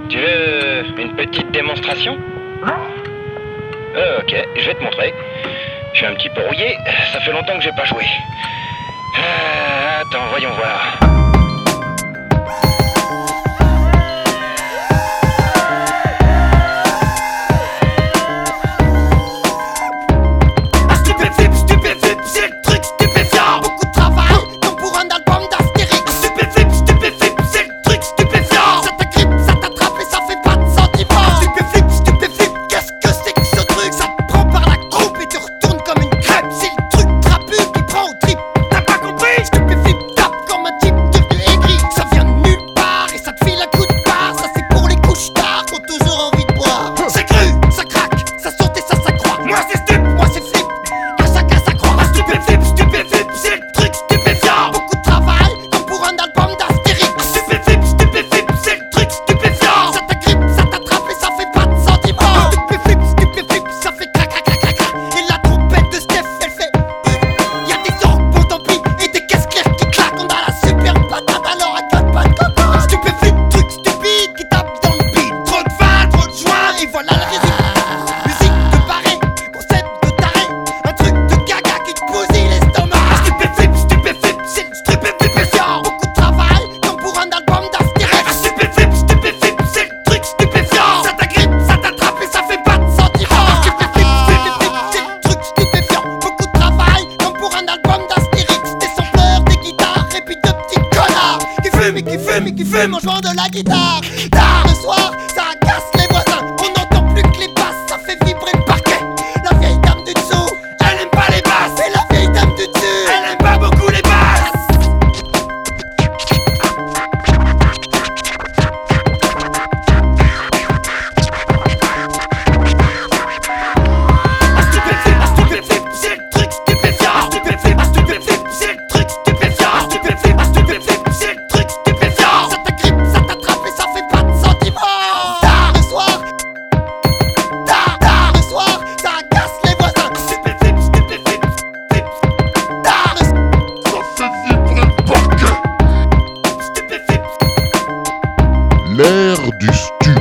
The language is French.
Tu veux une petite démonstration? Ok, je vais te montrer. Je suis un petit peu rouillé, ça fait longtemps que j'ai pas joué. Attends, voyons voir. Qui fume en jouant de la guitare. Tard le soir, ça casse les voisins. On n'entend plus que les basses, ça fait vibrer le parquet. La vieille dame du dessous, elle aime pas les basses. Et la vieille dame du dessus, elle aime pas beaucoup les basses. Stupéflip, c'est le truc stupéfiant. Stupéflip, c'est le truc stupéfiant. Stupéflip, c'est le truc stupéfiant. Ça t'agrippe, ça t'attrape et ça fait pas de sentiments. Tard le soir, ça casse les voisins. Stupéflip, tard le soir, ça fait vibrer le parquet. Stupéflip. L'ère du stu.